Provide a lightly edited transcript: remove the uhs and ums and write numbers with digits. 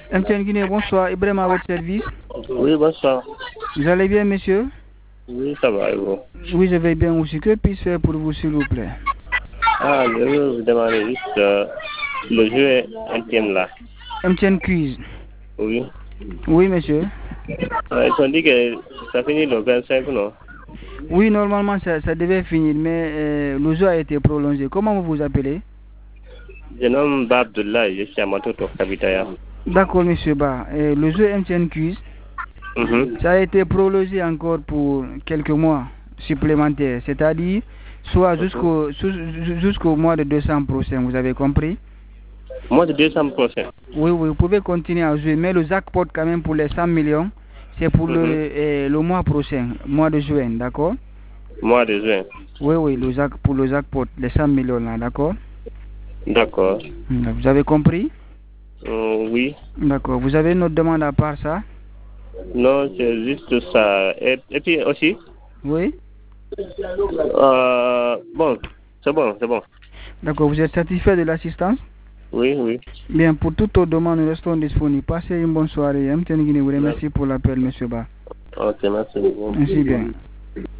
MTN Guinée, bonsoir. Ibrahim à votre service. Oui, bonsoir. Vous allez bien, monsieur? Oui, ça va, et vous? Oui, je vais bien aussi. Que puis-je faire pour vous, s'il vous plaît? Ah, je veux vous demander juste le jeu MTN là. MTN Quiz. Oui. Oui, monsieur. Ils ont dit que ça finit le 25, non? Oui, normalement, ça devait finir, mais le jeu a été prolongé. Comment vous vous appelez? Je nomme Babdullah, je suis à Matoto, Kabitaya. D'accord, monsieur Ba. Le jeu MTN Quiz, ça a été prolongé encore pour quelques mois supplémentaires, c'est-à-dire soit jusqu'au mois de décembre prochain, vous avez compris? Mois de décembre prochain. Oui, vous pouvez continuer à jouer, mais le jackpot quand même pour les 100 millions, c'est pour le mois prochain, mois de juin, d'accord? Mois de juin. Oui, pour le jackpot, les 100 millions là, d'accord? D'accord. Vous avez compris? Oui. D'accord. Vous avez une autre demande à part ça? Non, c'est juste ça. Et puis aussi? Oui? Bon, c'est bon, c'est bon. D'accord. Vous êtes satisfait de l'assistance? Oui, oui. Bien, pour toute autre demande, nous restons disponibles. Passez une bonne soirée. MTN Guinée vous remercie pour l'appel, monsieur Ba. Ok, merci. Merci bien.